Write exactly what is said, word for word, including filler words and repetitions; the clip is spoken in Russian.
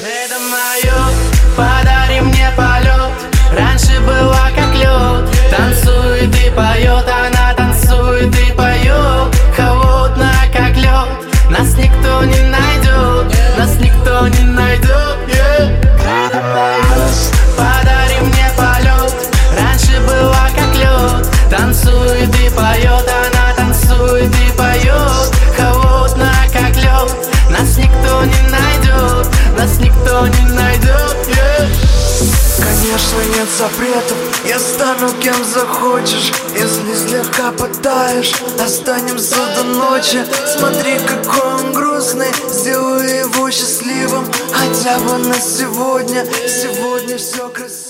Это мое, подари мне полет. Раньше была как лед. Танцует и поет, она танцует и поет. Холодная как лед. Нас никто не найдет, нас никто не найдет, yeah. Это мое, подари мне полет. Раньше была как лед. Танцует и поет, она танцует и поет. Холодная как лед. Нас никто не найдет, нас никто не найдет, yeah. Конечно, нет запретов, я стану кем захочешь. Если слегка пытаешь, останемся до ночи. Смотри, какой он грустный, сделаю его счастливым. Хотя бы на сегодня, сегодня все красиво.